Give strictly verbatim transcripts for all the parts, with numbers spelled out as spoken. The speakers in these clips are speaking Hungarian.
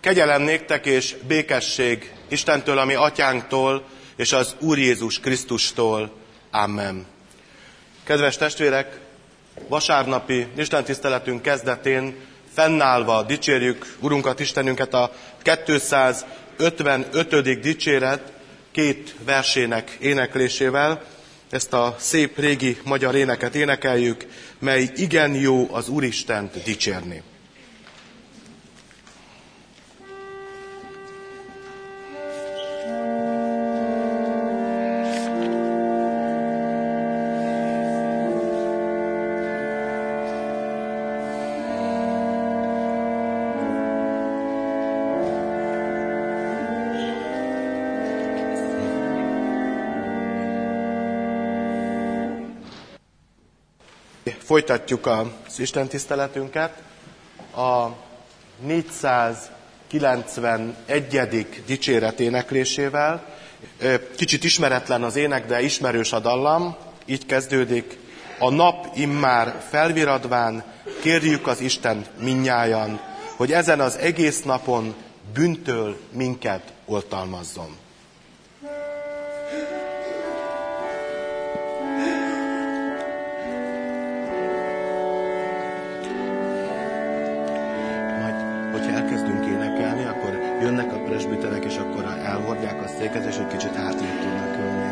Kegyelem néktek és békesség Istentől, ami atyánktól, és az Úr Jézus Krisztustól. Amen. Kedves testvérek, vasárnapi istentiszteletünk kezdetén fennállva dicsérjük Urunkat, Istenünket a kétszázötvenötödik dicséret két versének éneklésével. Ezt a szép régi magyar éneket énekeljük, mely igen jó az Úristent dicsérni. Folytatjuk az istentiszteletünket a négyszázkilencvenegyedik dicséret éneklésével. Kicsit ismeretlen az ének, de ismerős a dallam. Így kezdődik: a nap immár felviradván, kérjük az Istent mindnyájan, hogy ezen az egész napon bűntől minket oltalmazzon. Jönnek a presbiterek, és akkor elhordják a széket, és egy kicsit hátrébb tudnak ülni.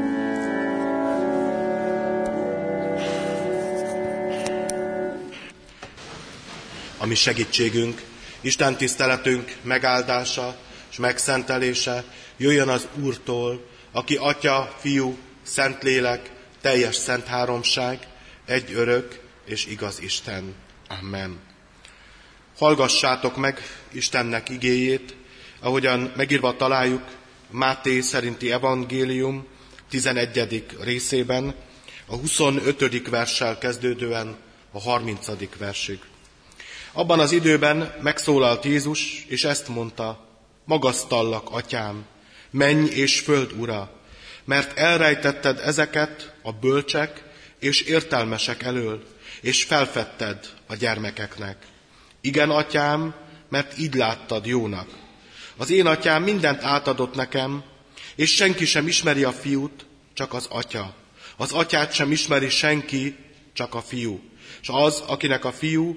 A mi segítségünk, Isten tiszteletünk megáldása és megszentelése jöjjön az Úrtól, aki Atya, Fiú, Szentlélek, teljes szent háromság, egy örök és igaz Isten. Amen. Hallgassátok meg Istennek igéjét, ahogyan megírva találjuk Máté szerinti evangélium tizenegyedik részében, a huszonötödik verssel kezdődően a harmincadik versig. Abban az időben megszólalt Jézus, és ezt mondta: magasztallak, Atyám, menny és föld ura, mert elrejtetted ezeket a bölcsek és értelmesek elől, és felfedted a gyermekeknek. Igen, Atyám, mert így láttad jónak. Az én Atyám mindent átadott nekem, és senki sem ismeri a Fiút, csak az Atya. Az Atyát sem ismeri senki, csak a Fiú. És az, akinek a Fiú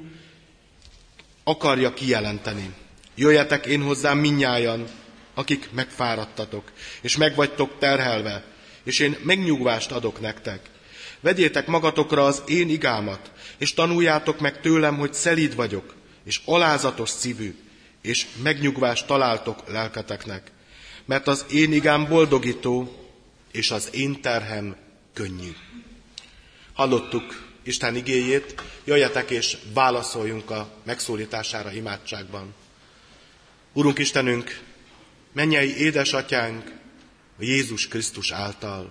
akarja kijelenteni. Jöjjetek én hozzám mindnyájan, akik megfáradtatok, és megvagytok terhelve, és én megnyugvást adok nektek. Vegyétek magatokra az én igámat, és tanuljátok meg tőlem, hogy szelíd vagyok, és alázatos szívű, és megnyugvást találtok lelketeknek. Mert az én igám boldogító, és az én terhem könnyű. Hallottuk Isten igéjét, jöjjetek és válaszoljunk a megszólítására imádságban. Urunk Istenünk, mennyei édesatyánk, a Jézus Krisztus által.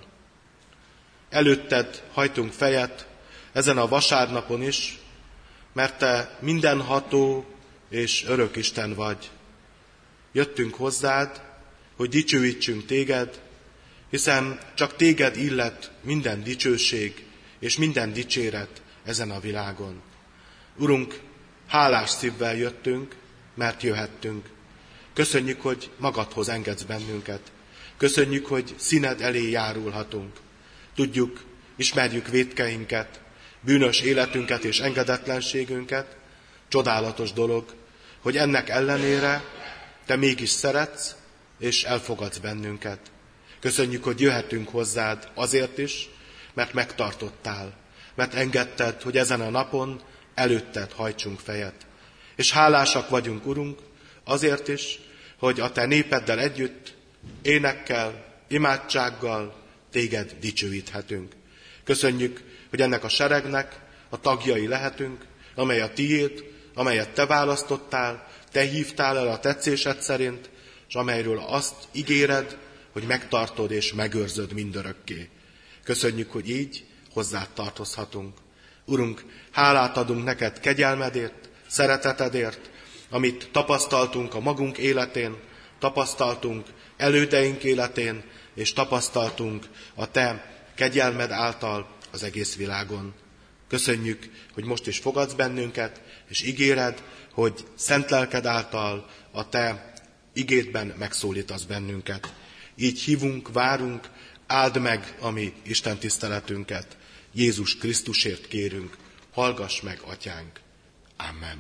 Előtted hajtunk fejet ezen a vasárnapon is, mert Te mindenható és örök Isten vagy. Jöttünk hozzád, hogy dicsőítsünk Téged, hiszen csak Téged illet minden dicsőség és minden dicséret ezen a világon. Urunk, hálás szívvel jöttünk, mert jöhettünk. Köszönjük, hogy magadhoz engedsz bennünket. Köszönjük, hogy színed elé járulhatunk. Tudjuk, ismerjük vétkeinket, bűnös életünket és engedetlenségünket. Csodálatos dolog, hogy ennek ellenére Te mégis szeretsz és elfogadsz bennünket. Köszönjük, hogy jöhetünk hozzád azért is, mert megtartottál, mert engedted, hogy ezen a napon előtted hajtsunk fejet. És hálásak vagyunk, Urunk, azért is, hogy a Te népeddel együtt énekkel, imádsággal Téged dicsőíthetünk. Köszönjük, hogy ennek a seregnek a tagjai lehetünk, amely a Tiéd, amelyet Te választottál, Te hívtál el a tetszésed szerint, és amelyről azt ígéred, hogy megtartod és megőrzöd mindörökké. Köszönjük, hogy így hozzád tartozhatunk. Urunk, hálát adunk neked kegyelmedért, szeretetedért, amit tapasztaltunk a magunk életén, tapasztaltunk elődeink életén, és tapasztaltunk a Te kegyelmed által az egész világon. Köszönjük, hogy most is fogadsz bennünket, és ígéred, hogy szent lelked által a te igédben megszólítasz bennünket. Így hívunk, várunk, áld meg a mi Isten tiszteletünket. Jézus Krisztusért kérünk, hallgass meg, Atyánk. Amen.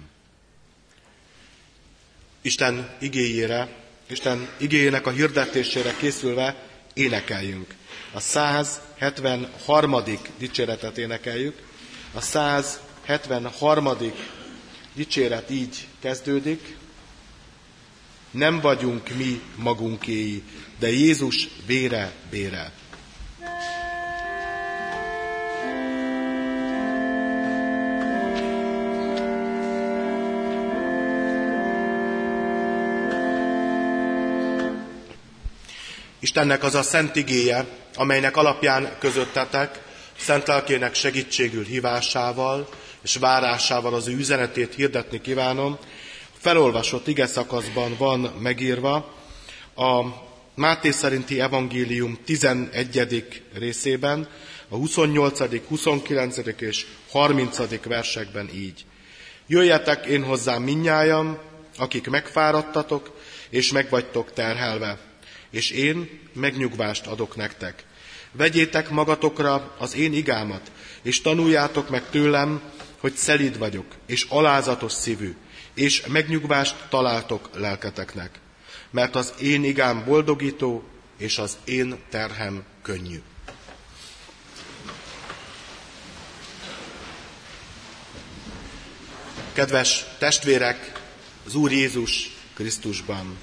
Isten igéjére, Isten igéjének a hirdetésére készülve énekeljünk. A száz hetvenharmadik dicséretet énekeljük. A száz hetvenharmadik dicséret így kezdődik. Nem vagyunk mi magunkéi, de Jézus vére bére. Istennek az a szent igéje, amelynek alapján közöttetek, szent lelkének segítségül hívásával és várásával az ő üzenetét hirdetni kívánom. Felolvasott ige szakaszban van megírva a Máté szerinti evangélium tizenegyedik részében, a huszonnyolcadik, huszonkilencedik és harmincadik versekben így. Jöjjetek én hozzám mindnyájan, akik megfáradtatok és megvagytok terhelve, és én megnyugvást adok nektek. Vegyétek magatokra az én igámat, és tanuljátok meg tőlem, hogy szelíd vagyok, és alázatos szívű, és megnyugvást találtok lelketeknek. Mert az én igám boldogító, és az én terhem könnyű. Kedves testvérek, az Úr Jézus Krisztusban!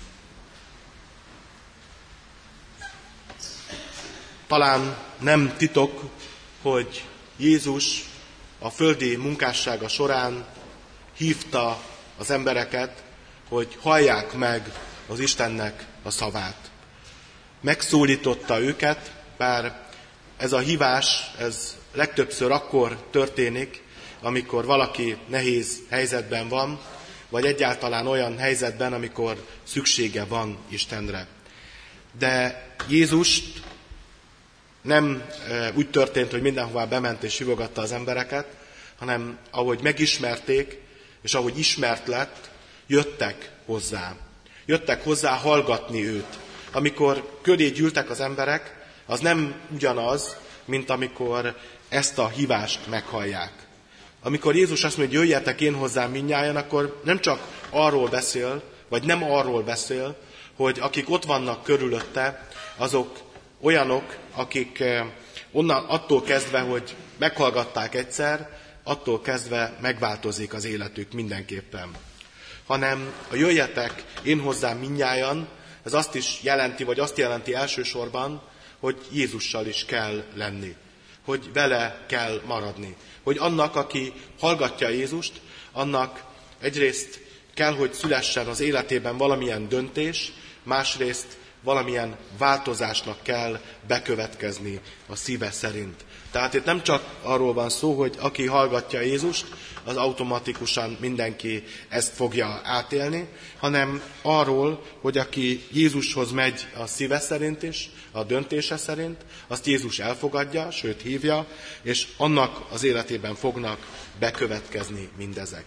Talán nem titok, hogy Jézus a földi munkássága során hívta az embereket, hogy hallják meg az Istennek a szavát. Megszólította őket, bár ez a hívás, ez legtöbbször akkor történik, amikor valaki nehéz helyzetben van, vagy egyáltalán olyan helyzetben, amikor szüksége van Istenre. De Jézust nem úgy történt, hogy mindenhová bement és hívogatta az embereket, hanem ahogy megismerték, és ahogy ismert lett, jöttek hozzá. Jöttek hozzá hallgatni őt. Amikor köré gyűltek az emberek, az nem ugyanaz, mint amikor ezt a hívást meghallják. Amikor Jézus azt mondja, hogy jöjjetek én hozzám mindnyájan, akkor nem csak arról beszél, vagy nem arról beszél, hogy akik ott vannak körülötte, azok olyanok, akik onnan attól kezdve, hogy meghallgatták egyszer, attól kezdve megváltozik az életük mindenképpen. Hanem a jöjjetek én hozzám mindnyájan, ez azt is jelenti, vagy azt jelenti elsősorban, hogy Jézussal is kell lenni, hogy vele kell maradni. Hogy annak, aki hallgatja Jézust, annak egyrészt kell, hogy szülessen az életében valamilyen döntés, másrészt valamilyen változásnak kell bekövetkezni a szíve szerint. Tehát itt nem csak arról van szó, hogy aki hallgatja Jézust, az automatikusan mindenki ezt fogja átélni, hanem arról, hogy aki Jézushoz megy a szíve szerint is, a döntése szerint, azt Jézus elfogadja, sőt hívja, és annak az életében fognak bekövetkezni mindezek.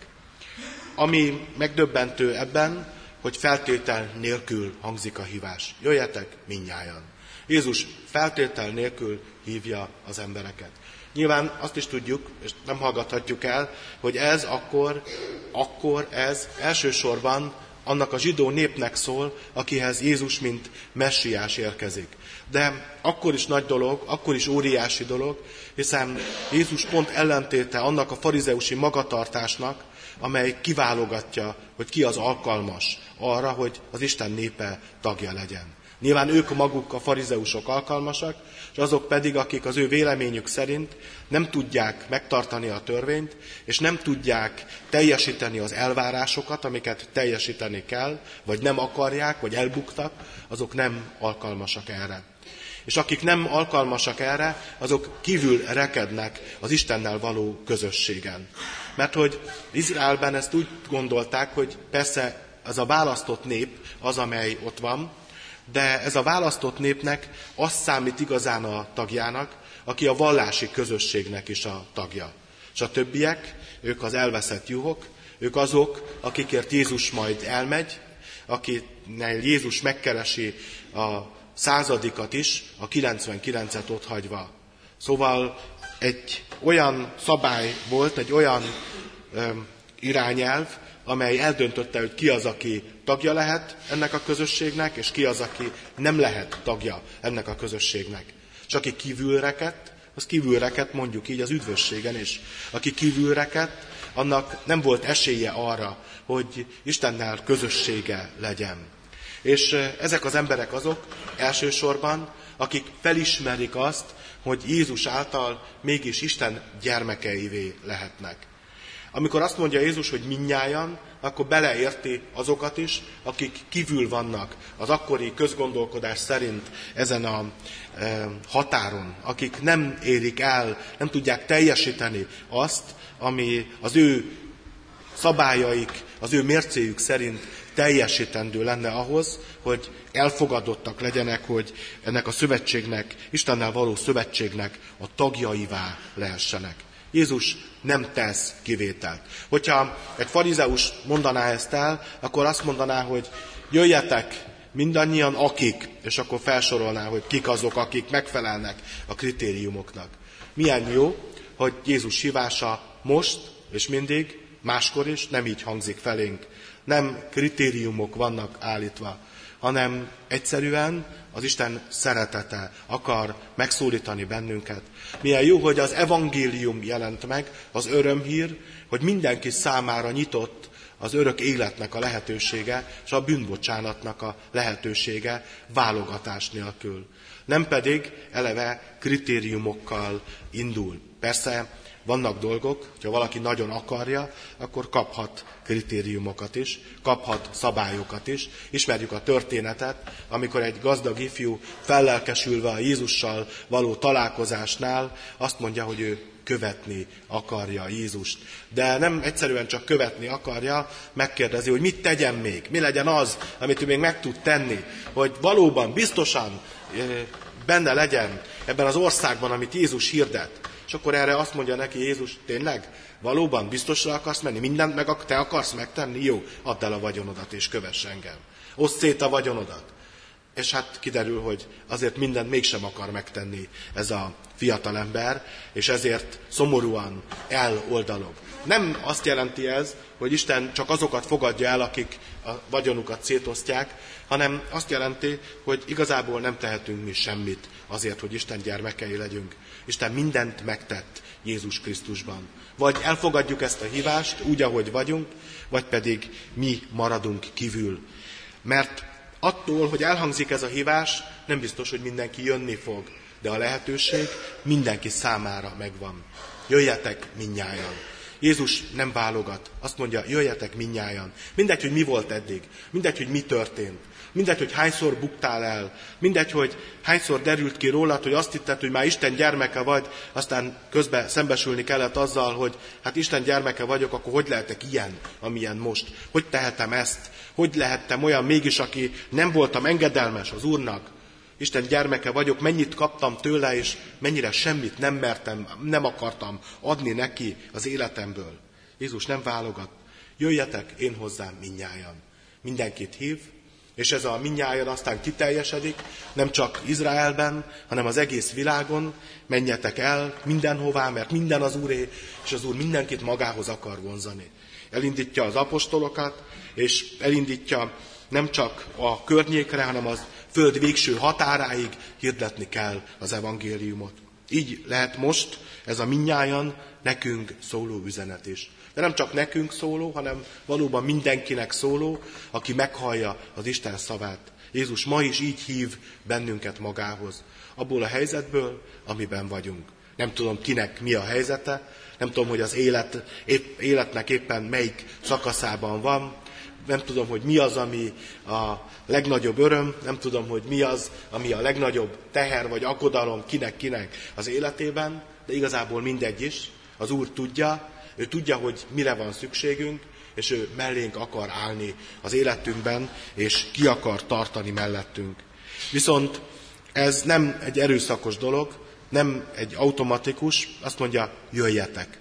Ami megdöbbentő ebben, hogy feltétel nélkül hangzik a hívás. Jöjjetek mindnyájan. Jézus feltétel nélkül hívja az embereket. Nyilván azt is tudjuk, és nem hallgathatjuk el, hogy ez akkor, akkor ez elsősorban annak a zsidó népnek szól, akihez Jézus mint messiás érkezik. De akkor is nagy dolog, akkor is óriási dolog, hiszen Jézus pont ellentéte annak a farizeusi magatartásnak, amely kiválogatja, hogy ki az alkalmas arra, hogy az Isten népe tagja legyen. Nyilván ők maguk, a farizeusok alkalmasak, és azok pedig, akik az ő véleményük szerint nem tudják megtartani a törvényt, és nem tudják teljesíteni az elvárásokat, amiket teljesíteni kell, vagy nem akarják, vagy elbuktak, azok nem alkalmasak erre. És akik nem alkalmasak erre, azok kívül rekednek az Istennel való közösségen. Mert hogy Izraelben ezt úgy gondolták, hogy persze ez a választott nép az, amely ott van, de ez a választott népnek azt számít igazán a tagjának, aki a vallási közösségnek is a tagja. És a többiek, ők az elveszett juhok, ők azok, akikért Jézus majd elmegy, akinél Jézus megkeresi a századikat is, a kilencvenkilencet otthagyva. Szóval egy olyan szabály volt, egy olyan ö, irányelv, amely eldöntötte, hogy ki az, aki tagja lehet ennek a közösségnek, és ki az, aki nem lehet tagja ennek a közösségnek. És aki kívül rekedt, az kívül rekedt, mondjuk így az üdvösségen is. Aki kívül rekedt, annak nem volt esélye arra, hogy Istennel közössége legyen. És ezek az emberek azok elsősorban, akik felismerik azt, hogy Jézus által mégis Isten gyermekeivé lehetnek. Amikor azt mondja Jézus, hogy mindnyájan, akkor beleérti azokat is, akik kívül vannak az akkori közgondolkodás szerint ezen a e, határon, akik nem érik el, nem tudják teljesíteni azt, ami az ő szabályaik, az ő mércéjük szerint teljesítendő lenne ahhoz, hogy elfogadottak legyenek, hogy ennek a szövetségnek, Istennel való szövetségnek a tagjaivá lehessenek. Jézus nem tesz kivételt. Hogyha egy farizeus mondaná ezt el, akkor azt mondaná, hogy jöjjetek mindannyian akik, és akkor felsorolná, hogy kik azok, akik megfelelnek a kritériumoknak. Milyen jó, hogy Jézus hívása most és mindig, máskor is nem így hangzik felénk. Nem kritériumok vannak állítva, hanem egyszerűen az Isten szeretete akar megszólítani bennünket. Milyen jó, hogy az evangélium jelent meg, az örömhír, hogy mindenki számára nyitott az örök életnek a lehetősége, és a bűnbocsánatnak a lehetősége válogatás nélkül. Nem pedig eleve kritériumokkal indul. Persze vannak dolgok, hogyha valaki nagyon akarja, akkor kaphat kritériumokat is, kaphat szabályokat is. Ismerjük a történetet, amikor egy gazdag ifjú fellelkesülve a Jézussal való találkozásnál azt mondja, hogy ő követni akarja Jézust. De nem egyszerűen csak követni akarja, megkérdezi, hogy mit tegyen még, mi legyen az, amit ő még meg tud tenni, hogy valóban, biztosan benne legyen ebben az országban, amit Jézus hirdet. És akkor erre azt mondja neki Jézus, tényleg? Valóban biztosra akarsz menni? Mindent meg te akarsz megtenni? Jó, add el a vagyonodat és kövess engem. Oszd szét a vagyonodat. És hát kiderül, hogy azért mindent mégsem akar megtenni ez a fiatalember, és ezért szomorúan eloldalog. Nem azt jelenti ez, hogy Isten csak azokat fogadja el, akik a vagyonukat szétosztják, hanem azt jelenti, hogy igazából nem tehetünk mi semmit azért, hogy Isten gyermekei legyünk. Isten mindent megtett Jézus Krisztusban. Vagy elfogadjuk ezt a hívást úgy, ahogy vagyunk, vagy pedig mi maradunk kívül. Mert attól, hogy elhangzik ez a hívás, nem biztos, hogy mindenki jönni fog, de a lehetőség mindenki számára megvan. Jöjjetek mindnyájan. Jézus nem válogat, azt mondja, jöjjetek mindnyájan. Mindegy, hogy mi volt eddig, mindegy, hogy mi történt, mindegy, hogy hányszor buktál el, mindegy, hogy hányszor derült ki rólad, hogy azt hitted, hogy már Isten gyermeke vagy, aztán közben szembesülni kellett azzal, hogy hát Isten gyermeke vagyok, akkor hogy lehetek ilyen, amilyen most? Hogy tehetem ezt? Hogy lehettem olyan mégis, aki nem voltam engedelmes az Úrnak? Isten gyermeke vagyok, mennyit kaptam tőle, és mennyire semmit nem mertem, nem akartam adni neki az életemből. Jézus nem válogat. Jöjjetek én hozzám mindnyájan. Mindenkit hív, és ez a mindnyájan aztán kiteljesedik, nem csak Izraelben, hanem az egész világon. Menjetek el mindenhová, mert minden az Úré, és az Úr mindenkit magához akar vonzani. Elindítja az apostolokat, és elindítja nem csak a környékre, hanem az föld végső határáig hirdetni kell az evangéliumot. Így lehet most ez a mindnyájan nekünk szóló üzenet is. De nem csak nekünk szóló, hanem valóban mindenkinek szóló, aki meghallja az Isten szavát. Jézus ma is így hív bennünket magához. Abból a helyzetből, amiben vagyunk. Nem tudom, kinek mi a helyzete, nem tudom, hogy az élet, épp, életnek éppen melyik szakaszában van, nem tudom, hogy mi az, ami a legnagyobb öröm, nem tudom, hogy mi az, ami a legnagyobb teher vagy aggodalom kinek-kinek az életében, de igazából mindegy is. Az Úr tudja, ő tudja, hogy mire van szükségünk, és ő mellénk akar állni az életünkben, és ki akar tartani mellettünk. Viszont ez nem egy erőszakos dolog, nem egy automatikus, azt mondja, jöjjetek.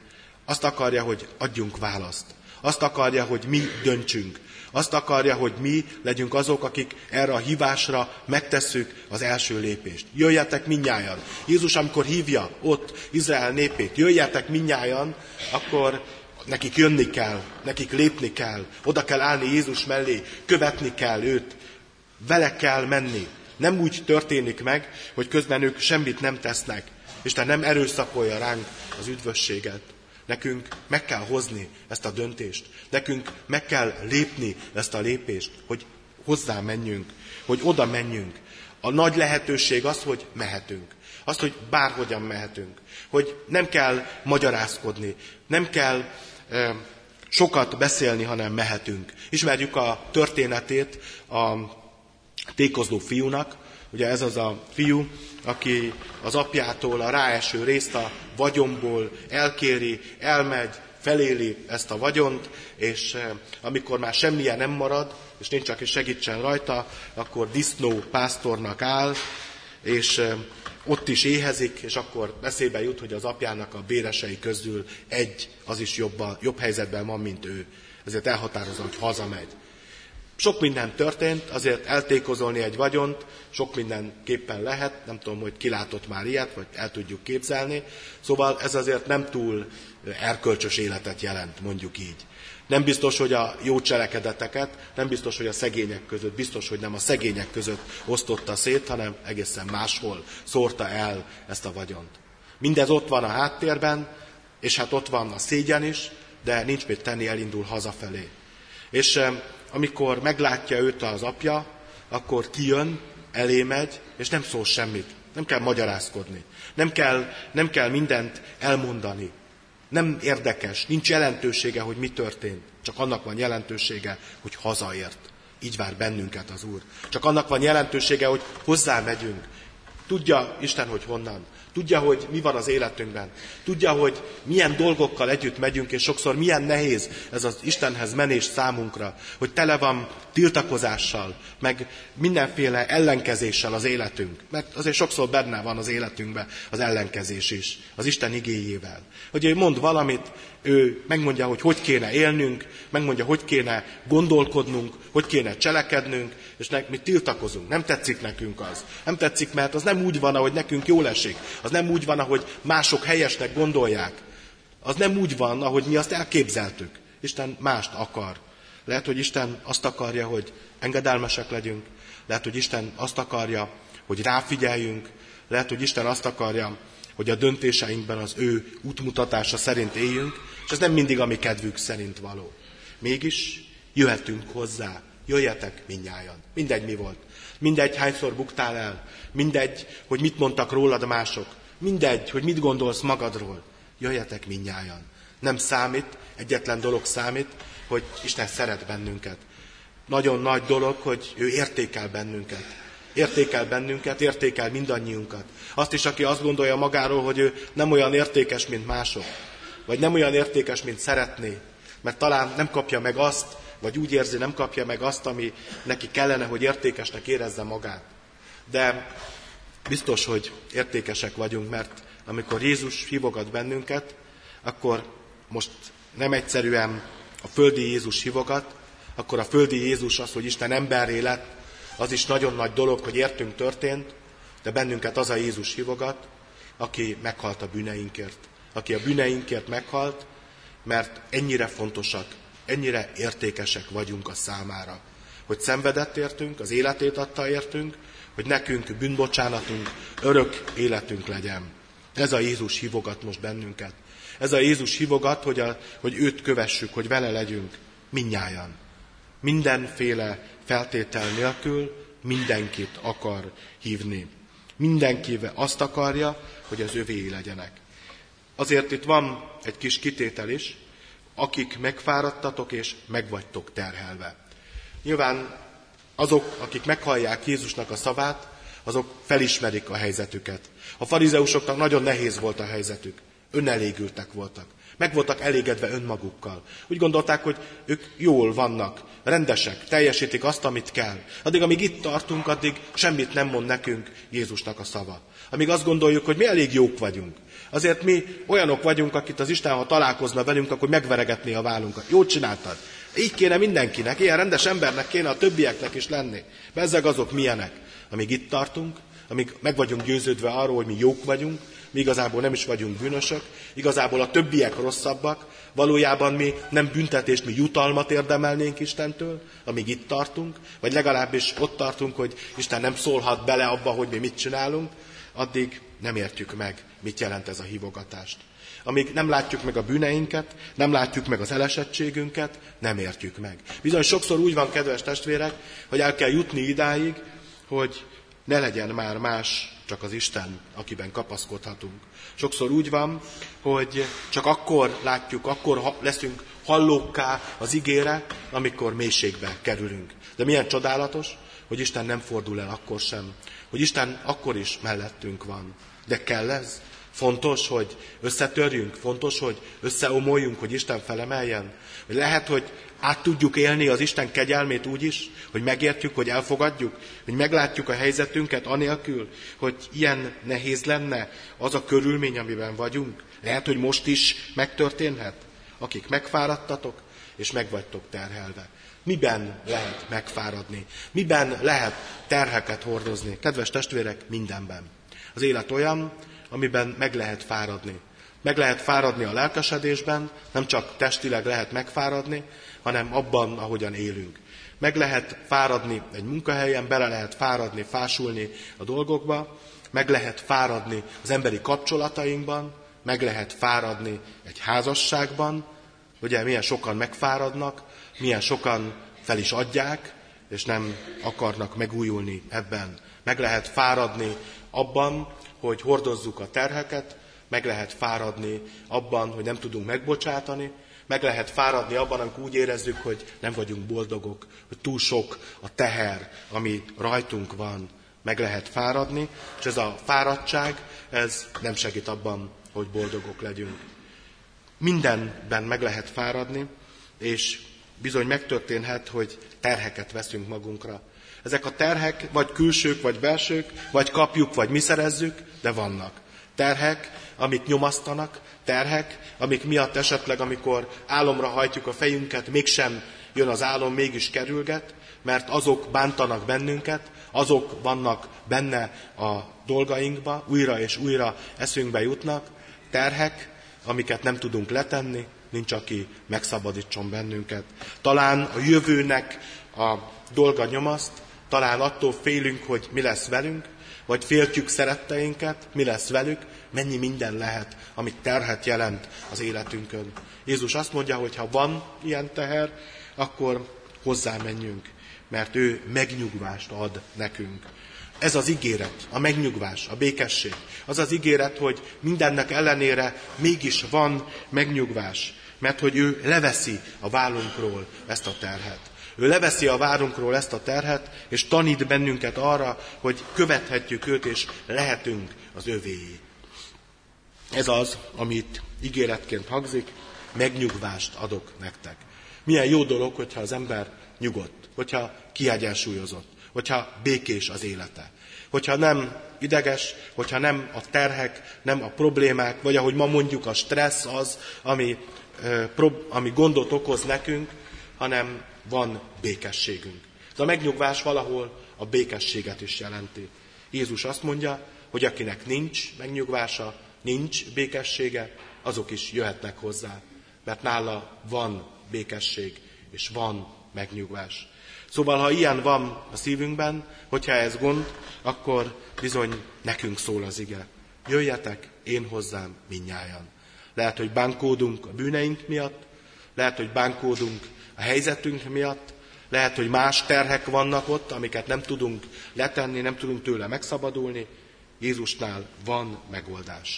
Azt akarja, hogy adjunk választ. Azt akarja, hogy mi döntsünk. Azt akarja, hogy mi legyünk azok, akik erre a hívásra megtesszük az első lépést. Jöjjetek mindnyájan. Jézus, amikor hívja ott Izrael népét, jöjjetek mindnyájan, akkor nekik jönni kell, nekik lépni kell, oda kell állni Jézus mellé, követni kell őt, vele kell menni. Nem úgy történik meg, hogy közben ők semmit nem tesznek. Isten nem erőszakolja ránk az üdvösséget. Nekünk meg kell hozni ezt a döntést. Nekünk meg kell lépni ezt a lépést, hogy hozzá menjünk, hogy oda menjünk. A nagy lehetőség az, hogy mehetünk. Az, hogy bárhogyan mehetünk. Hogy nem kell magyarázkodni, nem kell e, sokat beszélni, hanem mehetünk. Ismerjük a történetét a tékozló fiúnak. Ugye ez az a fiú, aki az apjától a ráeső részt a vagyonból elkéri, elmegy, feléli ezt a vagyont, és amikor már semmilyen nem marad, és nincs, aki segítsen rajta, akkor disznó pásztornak áll, és ott is éhezik, és akkor eszébe jut, hogy az apjának a béresei közül egy, az is jobban, jobb helyzetben van, mint ő. Ezért elhatározza, hogy hazamegy. Sok minden történt, azért eltékozolni egy vagyont, sok mindenképpen lehet, nem tudom, hogy ki látott már ilyet, vagy el tudjuk képzelni. Szóval ez azért nem túl erkölcsös életet jelent, mondjuk így. Nem biztos, hogy a jó cselekedeteket, nem biztos, hogy a szegények között, biztos, hogy nem a szegények között osztotta szét, hanem egészen máshol szórta el ezt a vagyont. Mindez ott van a háttérben, és hát ott van a szégyen is, de nincs mit tenni, elindul hazafelé. És amikor meglátja őt az apja, akkor kijön, elé megy, és nem szól semmit. Nem kell magyarázkodni. Nem kell, nem kell mindent elmondani. Nem érdekes, nincs jelentősége, hogy mi történt. Csak annak van jelentősége, hogy hazaért. Így vár bennünket az Úr. Csak annak van jelentősége, hogy hozzá megyünk. Tudja Isten, hogy honnan. Tudja, hogy mi van az életünkben. Tudja, hogy milyen dolgokkal együtt megyünk, és sokszor milyen nehéz ez az Istenhez menés számunkra, hogy tele van tiltakozással, meg mindenféle ellenkezéssel az életünk. Mert azért sokszor benne van az életünkben az ellenkezés is, az Isten igéjével. Hogy ő mond valamit, ő megmondja, hogy hogy kéne élnünk, megmondja, hogy kéne gondolkodnunk, hogy kéne cselekednünk, és mi tiltakozunk. Nem tetszik nekünk az. Nem tetszik, mert az nem úgy van, ahogy nekünk jól esik. Az nem úgy van, ahogy mások helyesnek gondolják. Az nem úgy van, ahogy mi azt elképzeltük. Isten mást akar. Lehet, hogy Isten azt akarja, hogy engedelmesek legyünk. Lehet, hogy Isten azt akarja, hogy ráfigyeljünk. Lehet, hogy Isten azt akarja, hogy a döntéseinkben az ő útmutatása szerint éljünk, és ez nem mindig a mi kedvük szerint való. Mégis jöhetünk hozzá. Jöjjetek mindnyájan. Mindegy, mi volt. Mindegy, hányszor buktál el. Mindegy, hogy mit mondtak rólad mások. Mindegy, hogy mit gondolsz magadról. Jöjjetek mindnyájan. Nem számít, egyetlen dolog számít, hogy Isten szeret bennünket. Nagyon nagy dolog, hogy ő értékel bennünket. Értékel bennünket, értékel mindannyiunkat. Azt is, aki azt gondolja magáról, hogy ő nem olyan értékes, mint mások. Vagy nem olyan értékes, mint szeretné. Mert talán nem kapja meg azt, vagy úgy érzi, nem kapja meg azt, ami neki kellene, hogy értékesnek érezze magát. De biztos, hogy értékesek vagyunk, mert amikor Jézus hívogat bennünket, akkor most nem egyszerűen a földi Jézus hívogat, akkor a földi Jézus az, hogy Isten emberré lett, az is nagyon nagy dolog, hogy értünk történt, de bennünket az a Jézus hívogat, aki meghalt a bűneinkért. Aki a bűneinkért meghalt, mert ennyire fontosak, ennyire értékesek vagyunk a számára. Hogy szenvedett értünk, az életét adta értünk, hogy nekünk bűnbocsánatunk, örök életünk legyen. Ez a Jézus hívogat most bennünket. Ez a Jézus hívogat, hogy, a, hogy őt kövessük, hogy vele legyünk mindnyájan. Mindenféle feltétel nélkül mindenkit akar hívni. Mindenkivel azt akarja, hogy az övéi legyenek. Azért itt van egy kis kitétel is, akik megfáradtatok és megvagytok terhelve. Nyilván azok, akik meghallják Jézusnak a szavát, azok felismerik a helyzetüket. A farizeusoknak nagyon nehéz volt a helyzetük. Önelégültek voltak. Meg voltak elégedve önmagukkal. Úgy gondolták, hogy ők jól vannak, rendesek, teljesítik azt, amit kell. Addig, amíg itt tartunk, addig semmit nem mond nekünk Jézusnak a szava. Amíg azt gondoljuk, hogy mi elég jók vagyunk. Azért mi olyanok vagyunk, akit az Isten, ha találkozna velünk, akkor megveregetné a vállunkat. Jót csináltad. Így kéne mindenkinek, ilyen rendes embernek kéne a többieknek is lenni. Bezzeg azok milyenek. Amíg itt tartunk, amíg meg vagyunk győződve arról, hogy mi jók vagyunk, mi igazából nem is vagyunk bűnösök, igazából a többiek rosszabbak, valójában mi nem büntetést, mi jutalmat érdemelnénk Istentől, amíg itt tartunk, vagy legalábbis ott tartunk, hogy Isten nem szólhat bele abba, hogy mi mit csinálunk, addig nem értjük meg, mit jelent ez a hívogatást. Amíg nem látjuk meg a bűneinket, nem látjuk meg az elesettségünket, nem értjük meg. Bizony sokszor úgy van, kedves testvérek, hogy el kell jutni idáig, hogy ne legyen már más, csak az Isten, akiben kapaszkodhatunk. Sokszor úgy van, hogy csak akkor látjuk, akkor leszünk hallókká az igére, amikor mélységbe kerülünk. De milyen csodálatos, hogy Isten nem fordul el akkor sem, hogy Isten akkor is mellettünk van. De kell ez? Fontos, hogy összetörjünk, fontos, hogy összeomoljunk, hogy Isten felemeljen. Vagy lehet, hogy át tudjuk élni az Isten kegyelmét úgy is, hogy megértjük, hogy elfogadjuk, hogy meglátjuk a helyzetünket anélkül, hogy ilyen nehéz lenne az a körülmény, amiben vagyunk. Lehet, hogy most is megtörténhet, akik megfáradtatok, és meg vagytok terhelve. Miben lehet megfáradni? Miben lehet terheket hordozni? Kedves testvérek, mindenben. Az élet olyan, amiben meg lehet fáradni. Meg lehet fáradni a lelkesedésben, nem csak testileg lehet megfáradni, hanem abban, ahogyan élünk. Meg lehet fáradni egy munkahelyen, bele lehet fáradni, fásulni a dolgokba, meg lehet fáradni az emberi kapcsolatainkban, meg lehet fáradni egy házasságban, ugye milyen sokan megfáradnak, milyen sokan fel is adják, és nem akarnak megújulni ebben. Meg lehet fáradni abban, hogy hordozzuk a terheket, meg lehet fáradni abban, hogy nem tudunk megbocsátani, meg lehet fáradni abban, amikor úgy érezzük, hogy nem vagyunk boldogok, hogy túl sok a teher, ami rajtunk van. Meg lehet fáradni, és ez a fáradtság, ez nem segít abban, hogy boldogok legyünk. Mindenben meg lehet fáradni, és bizony megtörténhet, hogy terheket veszünk magunkra. Ezek a terhek vagy külsők, vagy belsők, vagy kapjuk, vagy mi szerezzük, de vannak. Terhek, amik nyomasztanak, terhek, amik miatt esetleg, amikor álomra hajtjuk a fejünket, mégsem jön az álom, mégis kerülget, mert azok bántanak bennünket, azok vannak benne a dolgainkba, újra és újra eszünkbe jutnak, terhek, amiket nem tudunk letenni, nincs, aki megszabadítson bennünket. Talán a jövőnek a dolga nyomaszt, talán attól félünk, hogy mi lesz velünk, vagy féltjük szeretteinket, mi lesz velük, mennyi minden lehet, amit terhet jelent az életünkön. Jézus azt mondja, hogy ha van ilyen teher, akkor hozzá menjünk, mert ő megnyugvást ad nekünk. Ez az ígéret, a megnyugvás, a békesség. Az az ígéret, hogy mindennek ellenére mégis van megnyugvás, mert hogy ő leveszi a vállunkról ezt a terhet. Ő leveszi a várunkról ezt a terhet, és tanít bennünket arra, hogy követhetjük őt, és lehetünk az övéi. Ez az, amit ígéretként hangzik, megnyugvást adok nektek. Milyen jó dolog, hogyha az ember nyugodt, hogyha kiegyensúlyozott, hogyha békés az élete. Hogyha nem ideges, hogyha nem a terhek, nem a problémák, vagy ahogy ma mondjuk a stressz az, ami, ami gondot okoz nekünk, hanem van békességünk. Ez a megnyugvás valahol a békességet is jelenti. Jézus azt mondja, hogy akinek nincs megnyugvása, nincs békessége, azok is jöhetnek hozzá. Mert nála van békesség, és van megnyugvás. Szóval, ha ilyen van a szívünkben, hogyha ez gond, akkor bizony nekünk szól az ige. Jöjjetek én hozzám mindnyájan. Lehet, hogy bánkódunk a bűneink miatt, lehet, hogy bánkódunk a helyzetünk miatt, lehet, hogy más terhek vannak ott, amiket nem tudunk letenni, nem tudunk tőle megszabadulni. Jézusnál van megoldás.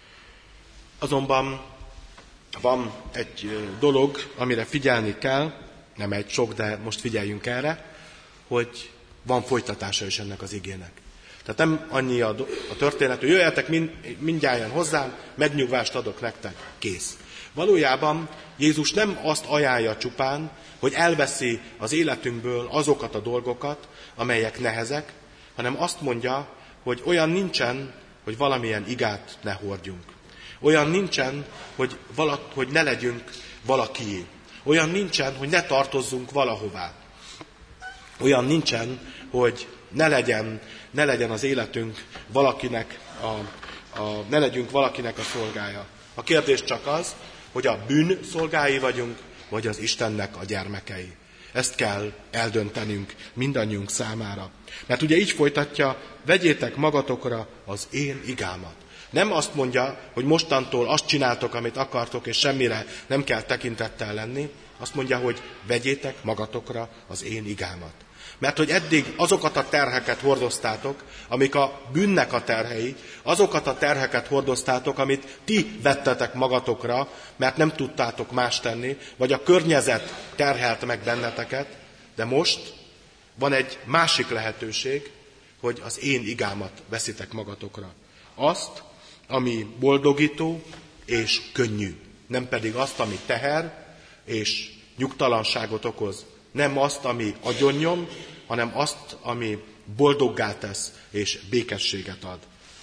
Azonban van egy dolog, amire figyelni kell, nem egy sok, de most figyeljünk erre, hogy van folytatása is ennek az igének. Tehát nem annyi a, a történet, hogy jöjjetek mind, mindnyájan hozzám, megnyugvást adok nektek, kész. Valójában Jézus nem azt ajánlja csupán, hogy elveszi az életünkből azokat a dolgokat, amelyek nehezek, hanem azt mondja, hogy olyan nincsen, hogy valamilyen igát ne hordjunk. Olyan nincsen, hogy, vala, hogy ne legyünk valakié. Olyan nincsen, hogy ne tartozzunk valahová. Olyan nincsen, hogy ne legyen, ne legyen az életünk valakinek a, a, ne legyünk valakinek a szolgája. A kérdés csak az, hogy a bűn szolgái vagyunk, vagy az Istennek a gyermekei. Ezt kell eldöntenünk mindannyiunk számára. Mert ugye így folytatja, vegyétek magatokra az én igámat. Nem azt mondja, hogy mostantól azt csináltok, amit akartok, és semmire nem kell tekintettel lenni. Azt mondja, hogy vegyétek magatokra az én igámat. Mert hogy eddig azokat a terheket hordoztátok, amik a bűnnek a terhei, azokat a terheket hordoztátok, amit ti vettetek magatokra, mert nem tudtátok más tenni, vagy a környezet terhelt meg benneteket, de most van egy másik lehetőség, hogy az én igámat veszitek magatokra. Azt, ami boldogító és könnyű, nem pedig azt, ami teher és nyugtalanságot okoz. Nem azt, ami agyonnyom, hanem azt, ami boldoggá tesz és békességet ad.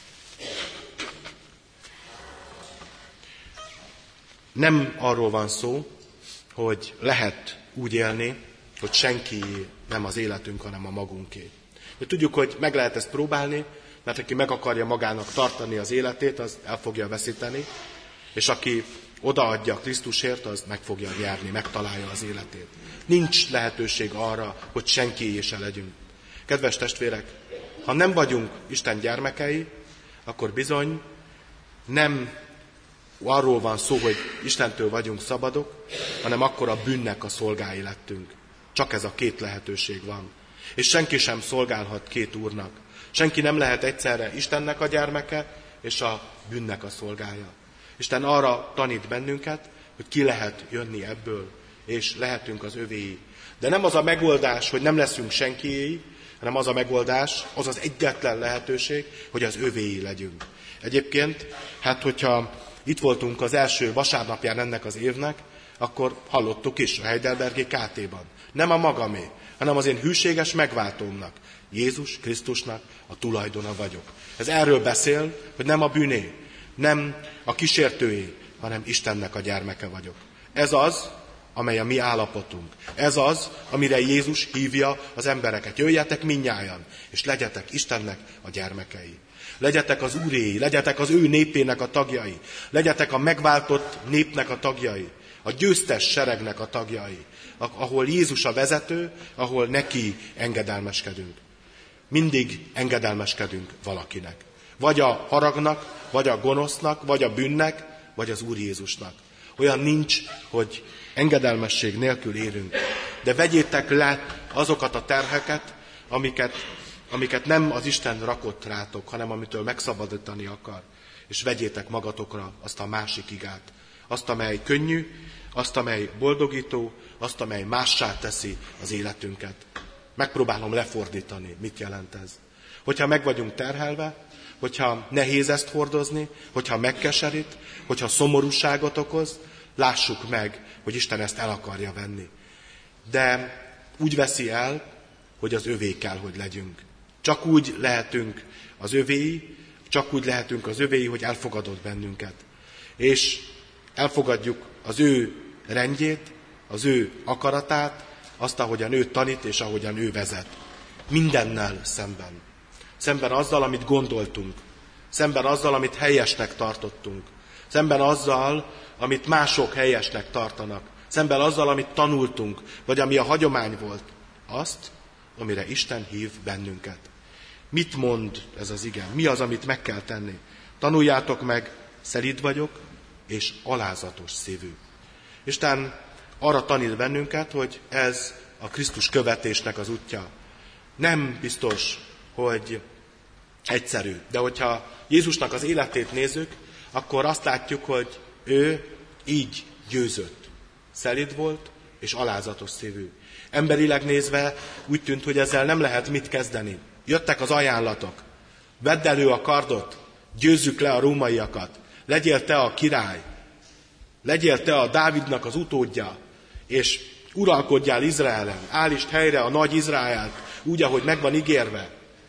Nem arról van szó, hogy lehet úgy élni, hogy senki nem az életünk, hanem a magunké. De tudjuk, hogy meg lehet ezt próbálni, mert aki meg akarja magának tartani az életét, az el fogja veszíteni, és aki odaadja Krisztusért, az meg fogja nyerni, megtalálja az életét. Nincs lehetőség arra, hogy senkié se legyünk. Kedves testvérek, ha nem vagyunk Isten gyermekei, akkor bizony nem arról van szó, hogy Istentől vagyunk szabadok, hanem akkor a bűnnek a szolgái lettünk. Csak ez a két lehetőség van. És senki sem szolgálhat két úrnak. Senki nem lehet egyszerre Istennek a gyermeke, és a bűnnek a szolgája. Isten arra tanít bennünket, hogy ki lehet jönni ebből, és lehetünk az övéi. De nem az a megoldás, hogy nem leszünk senkiéi, hanem az a megoldás, az az egyetlen lehetőség, hogy az övéi legyünk. Egyébként, hát hogyha itt voltunk az első vasárnapján ennek az évnek, akkor hallottuk is a Heidelbergi ká té-ban. Nem a magamé, hanem az én hűséges megváltómnak, Jézus Krisztusnak a tulajdona vagyok. Ez erről beszél, hogy nem a bűné, nem a kísértőé, hanem Istennek a gyermeke vagyok. Ez az, amely a mi állapotunk. Ez az, amire Jézus hívja az embereket. Jöjjetek mindnyájan, és legyetek Istennek a gyermekei. Legyetek az Úréi, legyetek az ő népének a tagjai. Legyetek a megváltott népnek a tagjai. A győztes seregnek a tagjai. Ahol Jézus a vezető, ahol neki engedelmeskedünk. Mindig engedelmeskedünk valakinek. Vagy a haragnak, vagy a gonosznak, vagy a bűnnek, vagy az Úr Jézusnak. Olyan nincs, hogy engedelmesség nélkül élünk. De vegyétek le azokat a terheket, amiket, amiket nem az Isten rakott rátok, hanem amitől megszabadítani akar. És vegyétek magatokra azt a másik igát. Azt, amely könnyű, azt, amely boldogító, azt, amely mássá teszi az életünket. Megpróbálom lefordítani, mit jelent ez. Hogyha meg vagyunk terhelve, hogyha nehéz ezt hordozni, hogyha megkeserít, hogyha szomorúságot okoz, lássuk meg, hogy Isten ezt el akarja venni. De úgy veszi el, hogy az övé kell, hogy legyünk. Csak úgy lehetünk az övéi, csak úgy lehetünk az övéi, hogy elfogadott bennünket. És elfogadjuk az ő rendjét, az ő akaratát, azt, ahogyan ő tanít, és ahogyan ő vezet. Mindennel szemben. Szemben azzal, amit gondoltunk. Szemben azzal, amit helyesnek tartottunk. Szemben azzal, amit mások helyesnek tartanak. Szemben azzal, amit tanultunk, vagy ami a hagyomány volt. Azt, amire Isten hív bennünket. Mit mond ez az ige? Mi az, amit meg kell tenni? Tanuljátok meg, szelíd vagyok, és alázatos szívű. Isten arra tanít bennünket, hogy ez a Krisztus követésnek az útja. Nem biztos, hogy egyszerű. De hogyha Jézusnak az életét nézzük, akkor azt látjuk, hogy ő így győzött. Szelíd volt, és alázatos szívű. Emberileg nézve úgy tűnt, hogy ezzel nem lehet mit kezdeni. Jöttek az ajánlatok. Vedd elő a kardot, győzzük le a rómaiakat. Legyél te a király. Legyél te a Dávidnak az utódja, és uralkodjál Izraelen, állítsd helyre a nagy Izraelt, úgy, ahogy meg van ígérve.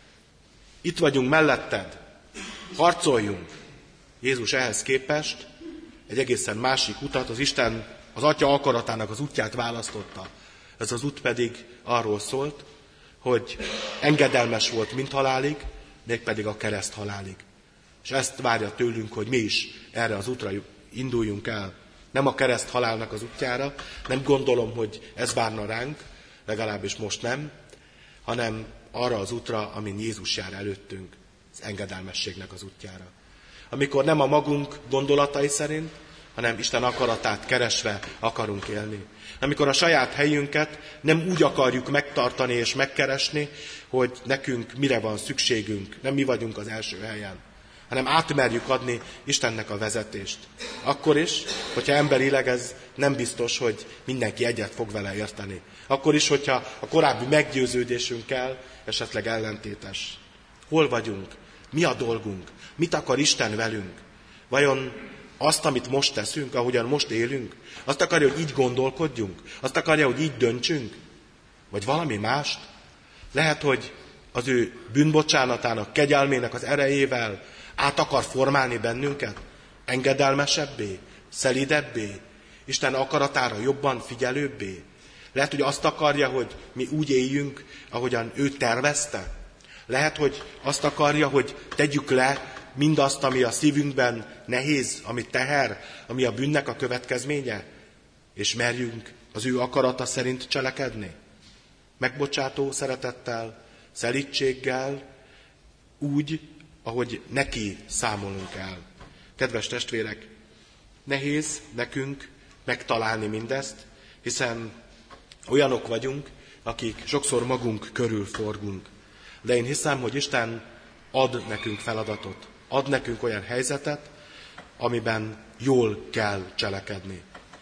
Itt vagyunk melletted, harcoljunk. Jézus ehhez képest egy egészen másik utat, az Isten az Atya akaratának az útját választotta. Ez az út pedig arról szólt, hogy engedelmes volt mind halálig, mégpedig a kereszt halálig. És ezt várja tőlünk, hogy mi is erre az útra induljunk el. Nem a kereszt halálnak az útjára, nem gondolom, hogy ez várna ránk, legalábbis most nem, hanem arra az útra, amin Jézus jár előttünk, az engedelmességnek az útjára. Amikor nem a magunk gondolatai szerint, hanem Isten akaratát keresve akarunk élni. Amikor a saját helyünket nem úgy akarjuk megtartani és megkeresni, hogy nekünk mire van szükségünk, nem mi vagyunk az első helyen, hanem átmerjük adni Istennek a vezetést. Akkor is, hogyha emberileg ez nem biztos, hogy mindenki egyet fog vele érteni. Akkor is, hogyha a korábbi meggyőződésünkkel esetleg ellentétes. Hol vagyunk? Mi a dolgunk? Mit akar Isten velünk? Vajon azt, amit most teszünk, ahogyan most élünk, azt akarja, hogy így gondolkodjunk? Azt akarja, hogy így döntsünk? Vagy valami mást? Lehet, hogy az ő bűnbocsánatának, kegyelmének az erejével át akar formálni bennünket? Engedelmesebbé? Szelidebbé? Isten akaratára jobban figyelőbbé? Lehet, hogy azt akarja, hogy mi úgy éljünk, ahogyan ő tervezte? Lehet, hogy azt akarja, hogy tegyük le mindazt, ami a szívünkben nehéz, ami teher, ami a bűnnek a következménye, és merjünk az ő akarata szerint cselekedni? Megbocsátó szeretettel, szelídséggel, úgy, ahogy neki számolunk el. Kedves testvérek, nehéz nekünk megtalálni mindezt, hiszen olyanok vagyunk, akik sokszor magunk körül forgunk. De én hiszem, hogy Isten ad nekünk feladatot, ad nekünk olyan helyzetet, amiben jól kell cselekedni.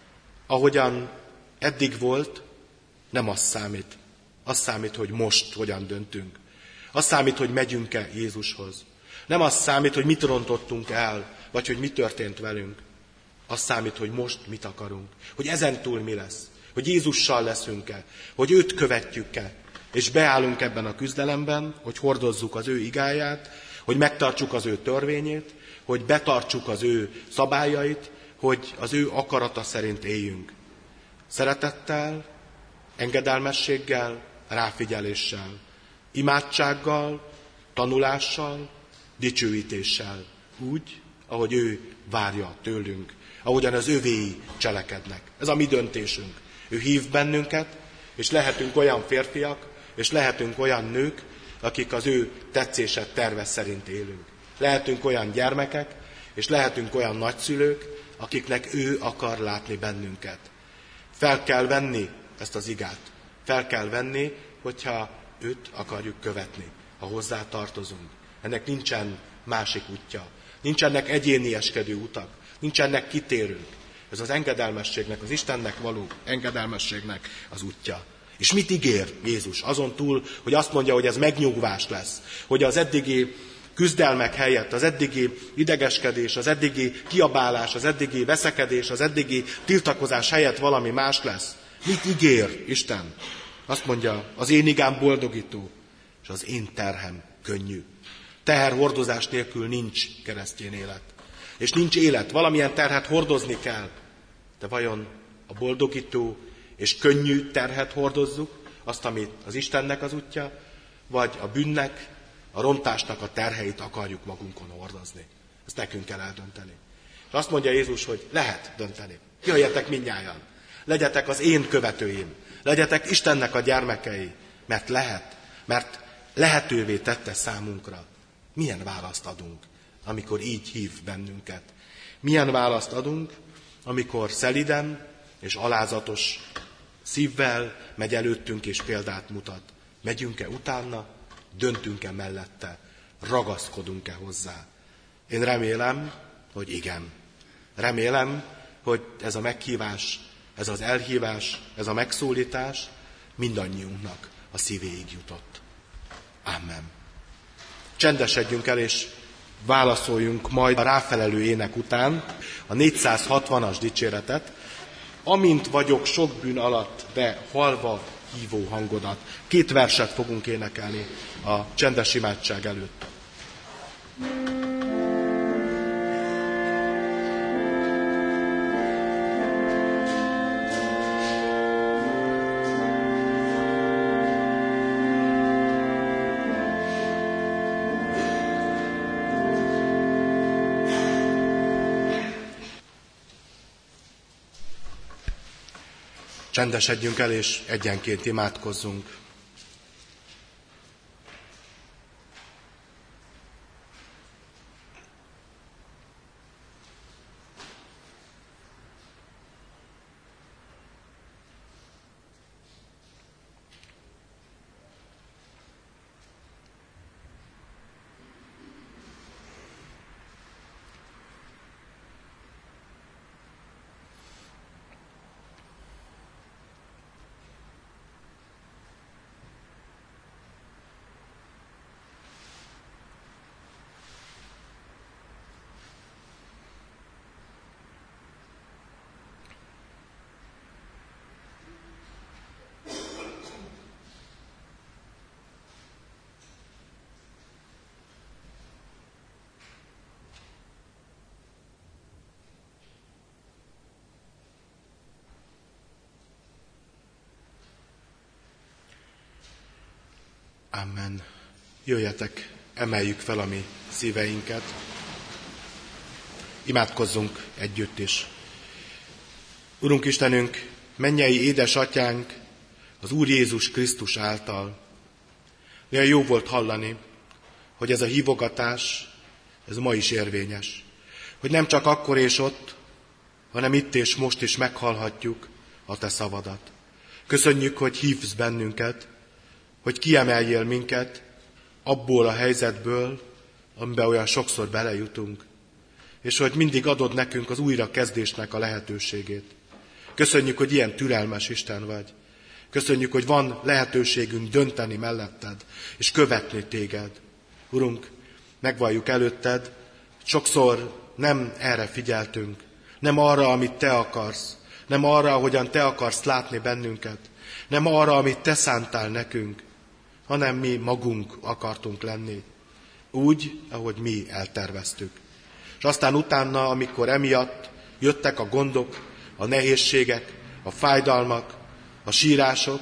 Ahogyan eddig volt, nem az számít. Az számít, hogy most hogyan döntünk. Az számít, hogy megyünk-e Jézushoz. Nem az számít, hogy mit rontottunk el, vagy hogy mi történt velünk. Az számít, hogy most mit akarunk. Hogy ezentúl mi lesz. Hogy Jézussal leszünk-e. Hogy őt követjük-e. És beállunk ebben a küzdelemben, hogy hordozzuk az ő igáját, hogy megtartsuk az ő törvényét, hogy betartsuk az ő szabályait, hogy az ő akarata szerint éljünk. Szeretettel, engedelmességgel, ráfigyeléssel, imádsággal, tanulással, dicsőítéssel. Úgy, ahogy ő várja tőlünk, ahogyan az övéi cselekednek. Ez a mi döntésünk. Ő hív bennünket, és lehetünk olyan férfiak, és lehetünk olyan nők, akik az ő tetszése terve szerint élünk. Lehetünk olyan gyermekek, és lehetünk olyan nagyszülők, akiknek ő akar látni bennünket. Fel kell venni ezt az igát. Fel kell venni, hogyha őt akarjuk követni, ha hozzá tartozunk. Ennek nincsen másik útja. Nincsenek egyénieskedő utak. Nincsenek kitérők. Ez az engedelmességnek, az Istennek való engedelmességnek az útja. És mit ígér Jézus? Azon túl, hogy azt mondja, hogy ez megnyugvás lesz, hogy az eddigi küzdelmek helyett, az eddigi idegeskedés, az eddigi kiabálás, az eddigi veszekedés, az eddigi tiltakozás helyett valami más lesz. Mit ígér Isten? Azt mondja, az én igám boldogító, és az én terhem könnyű. Teherhordozás nélkül nincs keresztény élet. És nincs élet, valamilyen terhet hordozni kell. De vajon a boldogító és könnyű terhet hordozzuk, azt, amit az Istennek az útja, vagy a bűnnek, a rontásnak a terheit akarjuk magunkon hordozni. Ezt nekünk kell eldönteni. És azt mondja Jézus, hogy lehet dönteni. Jöjjetek mindnyájan. Legyetek az én követőim. Legyetek Istennek a gyermekei. Mert lehet. Mert lehetővé tette számunkra. Milyen választ adunk, amikor így hív bennünket? Milyen választ adunk, amikor szeliden és alázatos szívvel megy előttünk és példát mutat? Megyünk-e utána? Döntünk-e mellette? Ragaszkodunk-e hozzá? Én remélem, hogy igen. Remélem, hogy ez a meghívás, ez az elhívás, ez a megszólítás mindannyiunknak a szívéig jutott. Amen. Csendesedjünk el, és válaszoljunk majd a ráfelelő ének után a négyszázhatvanas dicséretet. Amint vagyok sok bűn alatt, de halva hívó hangodat. Két verset fogunk énekelni a csendes imádság előtt. Csendesedjünk el, és egyenként imádkozzunk. Amen. Jöjjetek, emeljük fel a mi szíveinket. Imádkozzunk együtt is. Urunk Istenünk, mennyei édesatyánk, az Úr Jézus Krisztus által. Milyen jó volt hallani, hogy ez a hívogatás, ez ma is érvényes. Hogy nem csak akkor és ott, hanem itt és most is meghallhatjuk a te szavadat. Köszönjük, hogy hívsz bennünket, hogy kiemeljél minket abból a helyzetből, amiben olyan sokszor belejutunk, és hogy mindig adod nekünk az újrakezdésnek a lehetőségét. Köszönjük, hogy ilyen türelmes Isten vagy. Köszönjük, hogy van lehetőségünk dönteni melletted, és követni téged. Urunk, megvalljuk előtted, sokszor nem erre figyeltünk, nem arra, amit te akarsz, nem arra, ahogyan te akarsz látni bennünket, nem arra, amit te szántál nekünk, hanem mi magunk akartunk lenni, úgy, ahogy mi elterveztük. És aztán utána, amikor emiatt jöttek a gondok, a nehézségek, a fájdalmak, a sírások,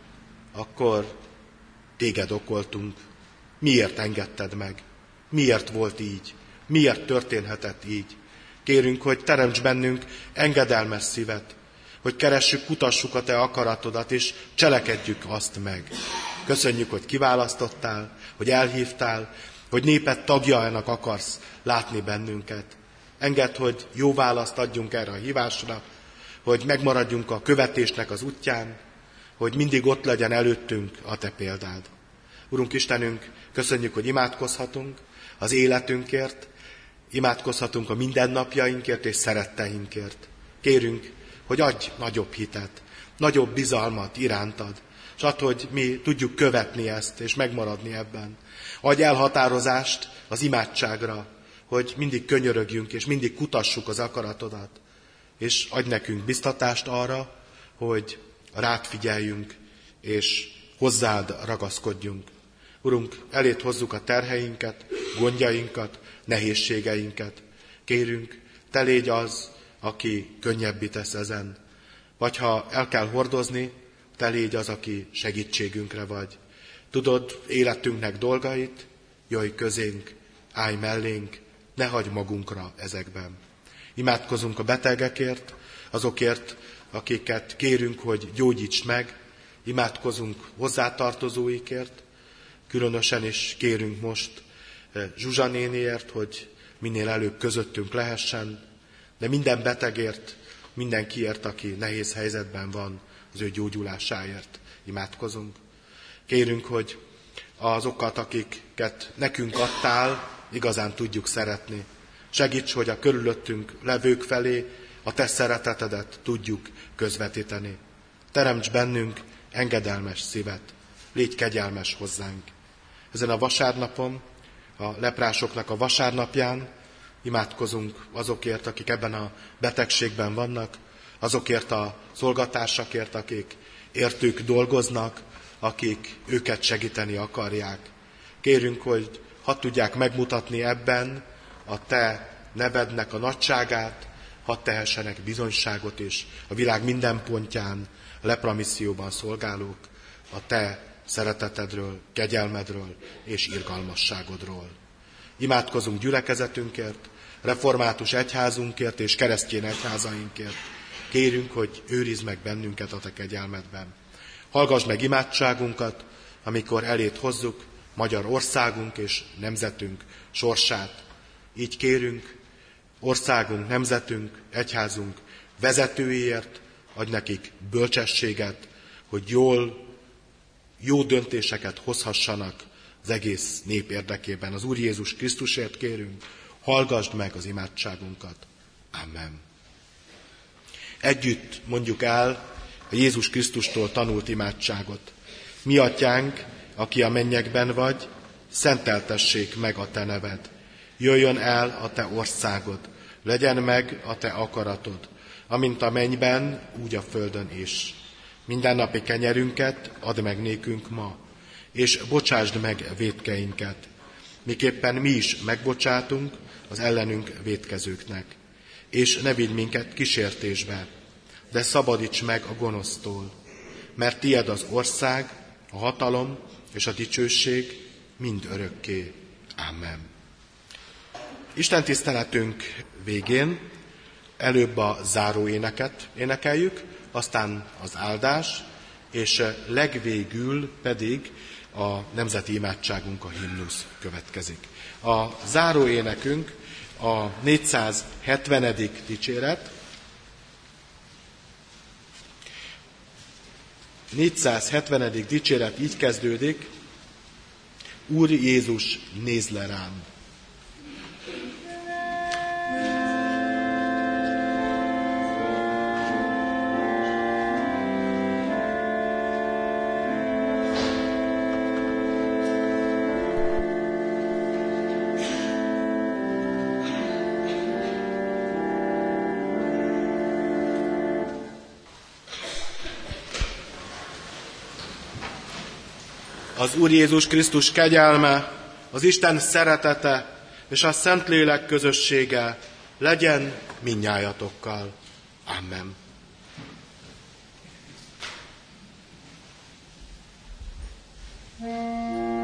akkor téged okoltunk. Miért engedted meg? Miért volt így? Miért történhetett így? Kérünk, hogy teremts bennünk engedelmes szívet, hogy keressük, kutassuk a te akaratodat, és cselekedjük azt meg. Köszönjük, hogy kiválasztottál, hogy elhívtál, hogy néped tagjának akarsz látni bennünket. Engedd, hogy jó választ adjunk erre a hívásra, hogy megmaradjunk a követésnek az útján, hogy mindig ott legyen előttünk a te példád. Urunk Istenünk, köszönjük, hogy imádkozhatunk az életünkért, imádkozhatunk a mindennapjainkért és szeretteinkért. Kérünk, hogy adj nagyobb hitet, nagyobb bizalmat irántad, és add, hogy mi tudjuk követni ezt, és megmaradni ebben. Adj elhatározást az imádságra, hogy mindig könyörögjünk, és mindig kutassuk az akaratodat. És adj nekünk biztatást arra, hogy rád figyeljünk, és hozzád ragaszkodjunk. Urunk, elét hozzuk a terheinket, gondjainkat, nehézségeinket. Kérünk, te légy az, aki könnyebbítesz ezen. Vagy ha el kell hordozni, te légy az, aki segítségünkre vagy. Tudod életünknek dolgait, jöjj közénk, állj mellénk, ne hagyj magunkra ezekben. Imádkozunk a betegekért, azokért, akiket kérünk, hogy gyógyíts meg, imádkozunk hozzátartozóikért, különösen is kérünk most Zsuzsa néniért, hogy minél előbb közöttünk lehessen, de minden betegért, mindenkiért, aki nehéz helyzetben van, az ő gyógyulásáért imádkozunk. Kérünk, hogy azokat, akiket nekünk adtál, igazán tudjuk szeretni. Segíts, hogy a körülöttünk levők felé a te szeretetedet tudjuk közvetíteni. Teremts bennünk engedelmes szívet, légy kegyelmes hozzánk. Ezen a vasárnapon a leprásoknak a vasárnapján, imádkozunk azokért, akik ebben a betegségben vannak, azokért a szolgatársakért, akik értük dolgoznak, akik őket segíteni akarják. Kérünk, hogy hadd tudják megmutatni ebben a te nevednek a nagyságát, hadd tehessenek bizonyságot is a világ minden pontján, a lepramisszióban szolgálók, a te szeretetedről, kegyelmedről és irgalmasságodról. Imádkozunk gyülekezetünkért, református egyházunkért és keresztény egyházainkért. Kérünk, hogy őrizd meg bennünket a te kegyelmedben. Hallgass meg imádságunkat, amikor elét hozzuk magyar országunk és nemzetünk sorsát. Így kérünk, országunk, nemzetünk, egyházunk vezetőiért, adj nekik bölcsességet, hogy jól, jó döntéseket hozhassanak az egész nép érdekében. Az Úr Jézus Krisztusért kérünk, hallgassd meg az imádságunkat. Amen. Együtt mondjuk el a Jézus Krisztustól tanult imádságot. Mi atyánk, aki a mennyekben vagy, szenteltessék meg a te neved. Jöjjön el a te országod, legyen meg a te akaratod, amint a mennyben, úgy a földön is. Mindennapi kenyerünket add meg nékünk ma, és bocsásd meg vétkeinket, miképpen mi is megbocsátunk az ellenünk vétkezőknek. És ne vigy minket kísértésbe, de szabadíts meg a gonosztól, mert tied az ország, a hatalom és a dicsőség mind örökké. Amen. Isten tiszteletünk végén előbb a záróéneket énekeljük, aztán az áldás, és legvégül pedig a nemzeti imádságunk, a himnusz következik. A záróénekünk a négyszázhetvenedik dicséret, négyszázhetvenedik dicséret így kezdődik: Úr Jézus, nézz le rám! Az Úr Jézus Krisztus kegyelme, az Isten szeretete és a Szentlélek közössége legyen mindnyájatokkal. Amen. Mm.